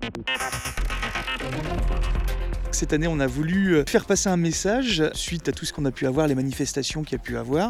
Cette année, on a voulu faire passer un message suite à tout ce qu'on a pu avoir, les manifestations qu'il y a pu avoir.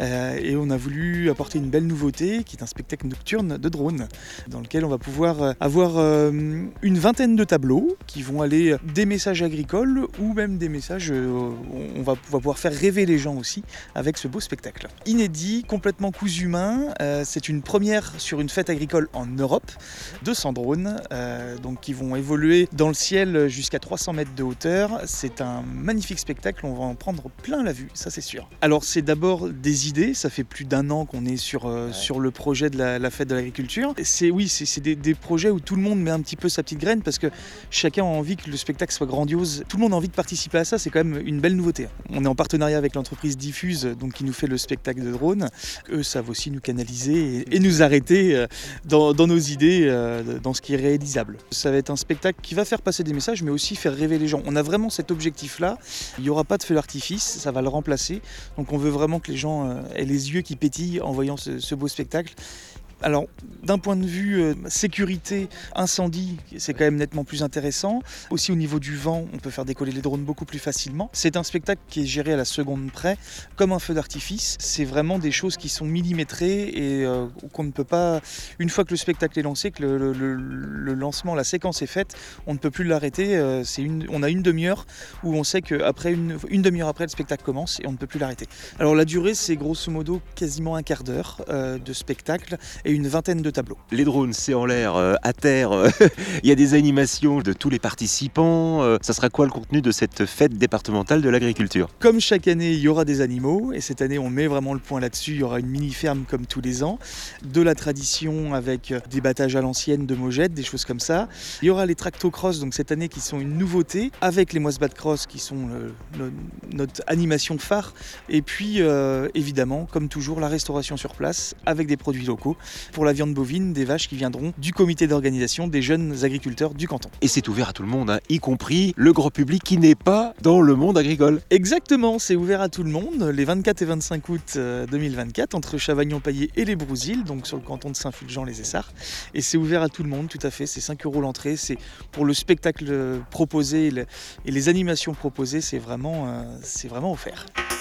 Et on a voulu apporter une belle nouveauté qui est un spectacle nocturne de drones dans lequel on va pouvoir avoir une vingtaine de tableaux qui vont aller des messages agricoles ou même des messages, on va pouvoir faire rêver les gens aussi avec ce beau spectacle. Inédit, complètement cousu main, c'est une première sur une fête agricole en Europe, 200 drones donc qui vont évoluer dans le ciel jusqu'à 300 mètres de hauteur. C'est un magnifique spectacle, on va en prendre plein la vue, ça c'est sûr. Alors c'est d'abord des idées, ça fait plus d'1 an qu'on est sur le projet de la fête de l'agriculture. C'est des projets où tout le monde met un petit peu sa petite graine parce que chacun a envie que le spectacle soit grandiose. Tout le monde a envie de participer à ça, c'est quand même une belle nouveauté. On est en partenariat avec l'entreprise Diffuse, donc qui nous fait le spectacle de drone. Eux savent aussi nous canaliser et nous arrêter dans nos idées, dans ce qui est réalisable. Ça va être un spectacle qui va faire passer des messages mais aussi faire rêver les gens. On a vraiment cet objectif-là, il n'y aura pas de feu d'artifice, ça va le remplacer. Donc on veut vraiment que les gens aient les yeux qui pétillent en voyant ce beau spectacle. Alors, d'un point de vue sécurité, incendie, c'est quand même nettement plus intéressant. Aussi au niveau du vent, on peut faire décoller les drones beaucoup plus facilement. C'est un spectacle qui est géré à la seconde près, comme un feu d'artifice. C'est vraiment des choses qui sont millimétrées et qu'on ne peut pas, une fois que le spectacle est lancé, que le lancement, la séquence est faite, on ne peut plus l'arrêter. On a une demi-heure où on sait qu'après une demi-heure après, le spectacle commence et on ne peut plus l'arrêter. Alors la durée, c'est grosso modo quasiment un quart d'heure de spectacle et une vingtaine de tableaux. Les drones, c'est en l'air, à terre, il y a des animations de tous les participants. Ça sera quoi le contenu de cette fête départementale de l'agriculture ? Comme chaque année, il y aura des animaux et cette année, on met vraiment le point là-dessus. Il y aura une mini-ferme comme tous les ans, de la tradition avec des battages à l'ancienne de mogettes, des choses comme ça. Il y aura les tractocross, donc cette année qui sont une nouveauté, avec les moissbat cross qui sont notre animation phare. Et puis, évidemment, comme toujours, la restauration sur place avec des produits locaux. Pour la viande bovine, des vaches qui viendront du comité d'organisation des jeunes agriculteurs du canton. Et c'est ouvert à tout le monde, hein, y compris le grand public qui n'est pas dans le monde agricole. Exactement, c'est ouvert à tout le monde, les 24 et 25 août 2024, entre Chavagnon-Paillé et les Brousilles, donc sur le canton de Saint-Fulgent-les-Essarts. Et c'est ouvert à tout le monde, tout à fait, c'est 5 € l'entrée, c'est pour le spectacle proposé et les animations proposées, c'est vraiment offert.